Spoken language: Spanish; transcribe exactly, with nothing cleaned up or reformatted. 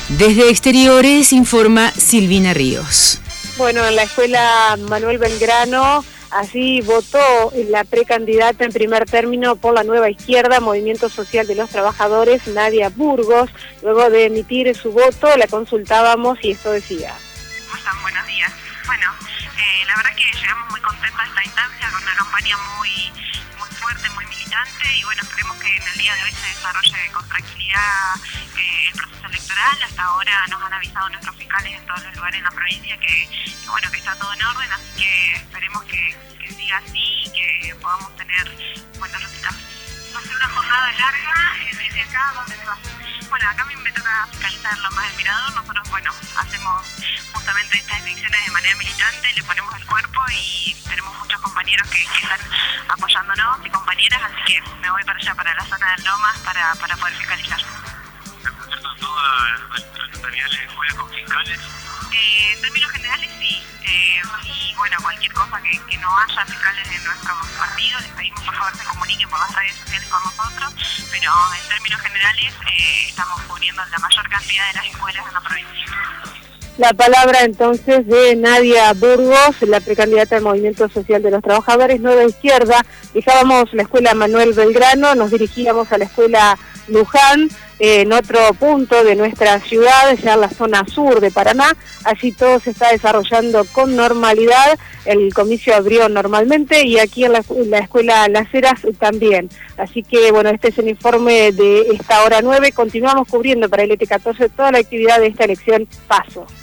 Desde Exteriores informa Silvina Ríos. Bueno, en la escuela Manuel Belgrano, así votó la precandidata en primer término por la Nueva Izquierda, Movimiento Social de los Trabajadores, Nadia Burgos. Luego de emitir su voto, la consultábamos y esto decía. ¿Cómo están? Buenos días. Bueno, eh, la verdad que llegamos muy contentos a esta instancia, con una campaña muy, muy fuerte, muy militante, y bueno, esperemos que en el día de hoy se desarrolle con tranquilidad eh, el proceso electoral. Hasta ahora nos han avisado nuestros fiscales en todos los lugares en la provincia que, que bueno, que está todo en orden, así que esperemos que, que siga así y que podamos tener buenos resultados. Va a ser una jornada larga eh, desde acá, donde se va. Bueno, acá a mí me toca fiscalizar lo más del mirador. Nosotros, bueno, hacemos justamente estas elecciones de manera militante, le ponemos el cuerpo y tenemos muchos compañeros que, que están apoyándonos y compañeras, así que me voy para allá, para la zona de Lomas, para, para poder fiscalizar. ¿Están concertando todas las notariales de escuelas con fiscales? Eh, en términos generales sí, eh, y bueno, cualquier cosa que, que no haya fiscales de nuestro partido, les pedimos por favor se comuniquen por las redes sociales con nosotros, pero en términos generales eh, estamos cubriendo la mayor cantidad de las escuelas en la provincia. La palabra entonces de Nadia Burgos, la precandidata del Movimiento Social de los Trabajadores, Nueva Izquierda. Dejábamos la escuela Manuel Belgrano, nos dirigíamos a la escuela Luján, eh, en otro punto de nuestra ciudad, ya en la zona sur de Paraná. Allí todo se está desarrollando con normalidad, el comicio abrió normalmente y aquí en la, en la escuela Las Heras también. Así que bueno, este es el informe de esta hora nueve. Continuamos cubriendo para el E T catorce toda la actividad de esta elección Paso.